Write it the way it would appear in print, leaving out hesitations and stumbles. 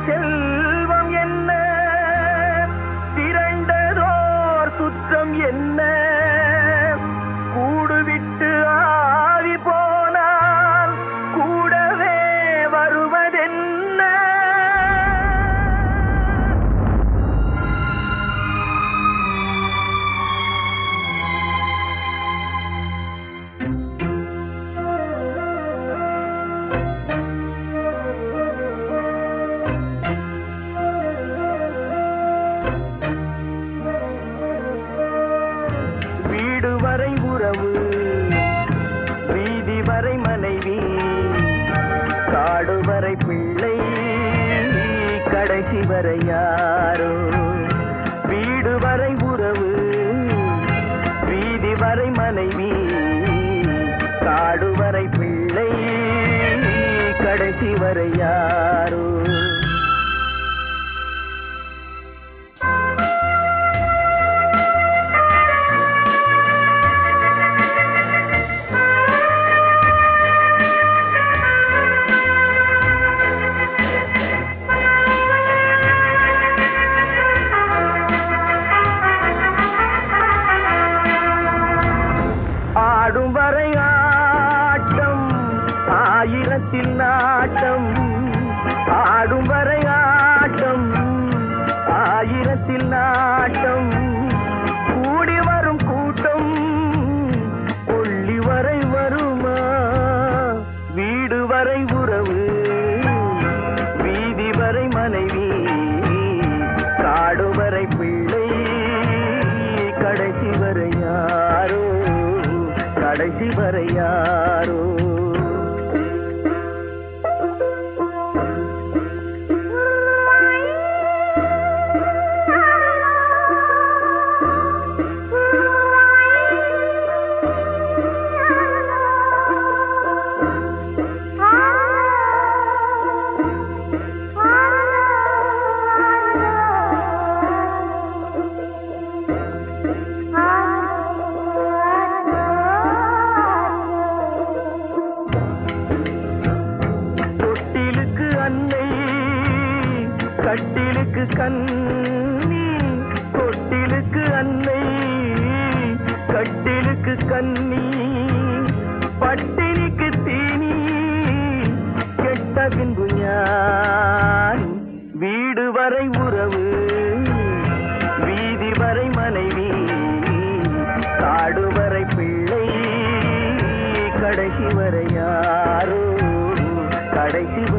செல்வம் என்ன, திரண்டதோர் சுற்றம் என்ன, கூடுவிட்டு ஆவி போனால் கூடவே வருவதென்ன. வீடு வரை உறவு, வீதி வரை மனைவி, காடு வரை பிள்ளை, கடைசி வரை யாரோ. வீடு வரை உறவு, வீதி வரை மனைவி, காடு வரை பிள்ளை, கடைசி வரை யாரோ. ஆடும் வரை ஆட்டம், ஆயிரத்தில் நாட்டம். ஆடும் வரை ஆட்டம், ஆயிரத்தில் நாட்டம். கூடி வரும் கூட்டம் கொள்ளி வரை வருமா. வீடு வரை உறவு, வீதி வரை மனைவி, காடு வரை பிள்ளை, கடைசி வரை யாரோ, கடைசி வரை யாரோ. கட்டிலுக்கு கண்ணி, தொட்டிலுக்கு அன்னை, கட்டிலுக்கு கண்ணி, பட்டினிக்கு தீனி, கெட்ட பின்பு ஞான். வீடு வரை உறவு, வீதி வரை மனைவி, காடு வரை பிள்ளை, கடைசி வரை யாரோ, கடைசி